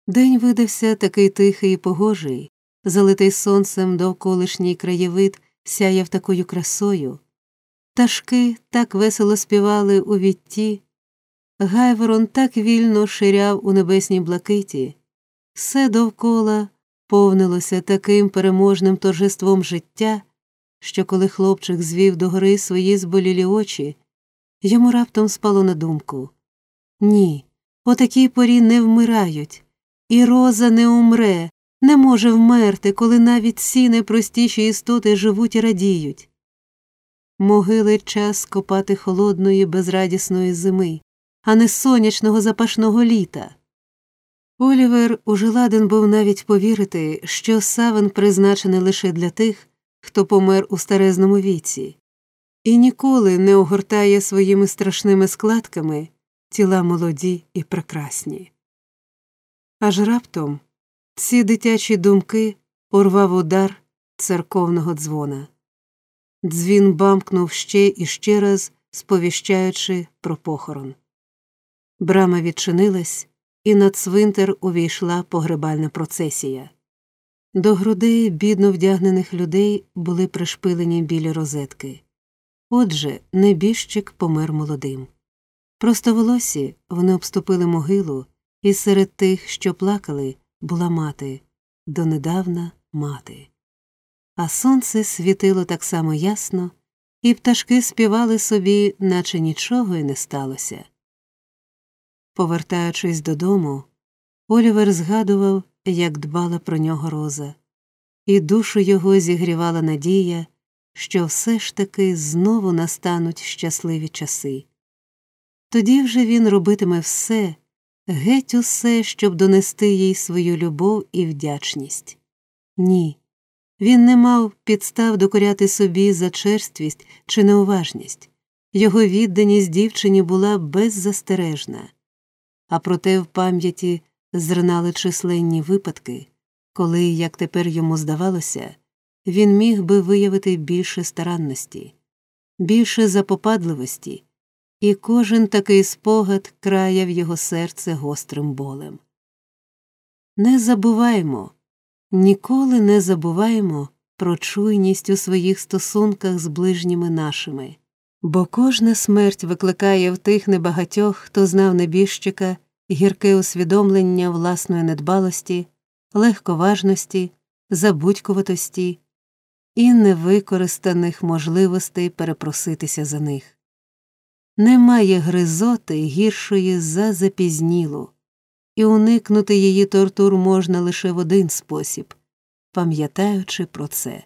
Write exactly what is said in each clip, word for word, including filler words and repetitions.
День видався такий тихий і погожий, залитий сонцем довколишній краєвид сяяв такою красою. Пташки так весело співали у вітті, гайворон так вільно ширяв у небесній блакиті. Все довкола повнилося таким переможним торжеством життя, що коли хлопчик звів догори свої зболілі очі, йому раптом спало на думку: ні, о такій порі не вмирають, і роза не умре, не може вмерти, коли навіть ці найпростіші істоти живуть і радіють. Могили час копати холодної безрадісної зими, а не сонячного запашного літа. Олівер уже ладен був навіть повірити, що саван призначений лише для тих, хто помер у старезному віці, і ніколи не огортає своїми страшними складками тіла молоді і прекрасні. Аж раптом ці дитячі думки урвав удар церковного дзвона. Дзвін бамкнув ще і ще раз, сповіщаючи про похорон. Брама відчинилась, і на цвинтар увійшла погребальна процесія. До грудей бідно вдягнених людей були пришпилені білі розетки. Отже, небіжчик помер молодим. Простоволосі вони обступили могилу, і серед тих, що плакали, була мати, донедавна мати. А сонце світило так само ясно, і пташки співали собі, наче нічого й не сталося. Повертаючись додому, Олівер згадував, як дбала про нього Роза, і душу його зігрівала надія, що все ж таки знову настануть щасливі часи. Тоді вже він робитиме все, геть усе, щоб донести їй свою любов і вдячність. Ні, він не мав підстав докоряти собі за черствість чи неуважність. Його відданість дівчині була беззастережна. А проте в пам'яті зринали численні випадки, коли, як тепер йому здавалося, він міг би виявити більше старанності, більше запопадливості, і кожен такий спогад краяв його серце гострим болем. Не забуваймо, ніколи не забуваймо про чуйність у своїх стосунках з ближніми нашими, бо кожна смерть викликає в тих небагатьох, хто знав небіжчика, гірке усвідомлення власної недбалості, легковажності, забудькуватості і невикористаних можливостей перепроситися за них. Немає гризоти гіршої за запізнілу, і уникнути її тортур можна лише в один спосіб – пам'ятаючи про це.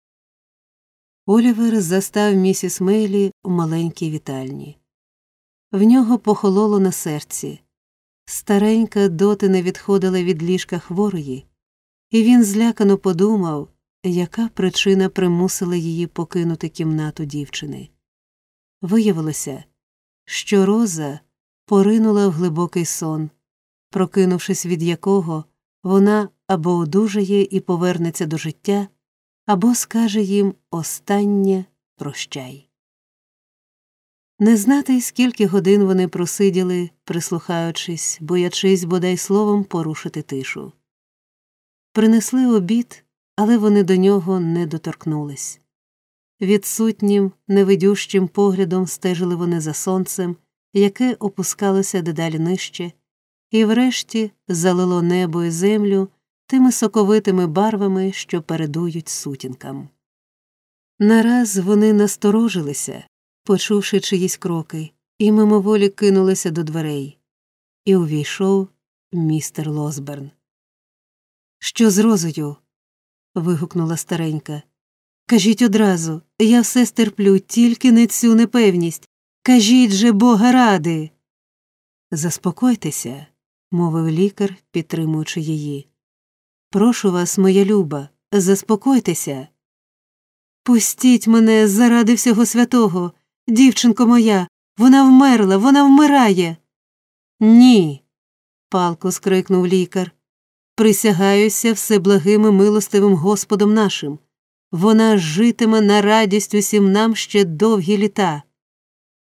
Олівер застав місіс Мейлі у маленькій вітальні. В нього похололо на серці. Старенька доти не відходила від ліжка хворої, і він злякано подумав, яка причина примусила її покинути кімнату дівчини. Виявилося, що Роза поринула в глибокий сон, прокинувшись від якого вона або одужає і повернеться до життя, або скаже їм останнє «прощай». Не знати, скільки годин вони просиділи, прислухаючись, боячись бодай словом порушити тишу. Принесли обід, але вони до нього не доторкнулись. Відсутнім, невидющим поглядом стежили вони за сонцем, яке опускалося дедалі нижче, і врешті залило небо і землю тими соковитими барвами, що передують сутінкам. Нараз вони насторожилися, почувши чиїсь кроки, і мимоволі кинулися до дверей. І увійшов містер Лосберн. «Що з Розою?» – вигукнула старенька. «Кажіть одразу, я все стерплю, тільки не цю непевність. Кажіть же, Бога ради!» «Заспокойтеся», – мовив лікар, підтримуючи її. «Прошу вас, моя люба, заспокойтеся». «Пустіть мене заради всього святого, дівчинко моя, вона вмерла, вона вмирає!» «Ні!» – палко скрикнув лікар. «Присягаюся всеблагим і милостивим Господом нашим. Вона житиме на радість усім нам ще довгі літа».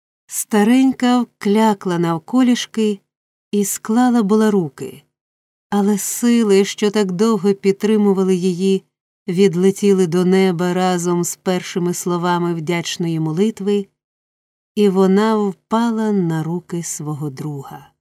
Старенька вклякла навколішки і склала була руки, Але сили, що так довго підтримували її, відлетіли до неба разом з першими словами вдячної молитви, і вона впала на руки свого друга.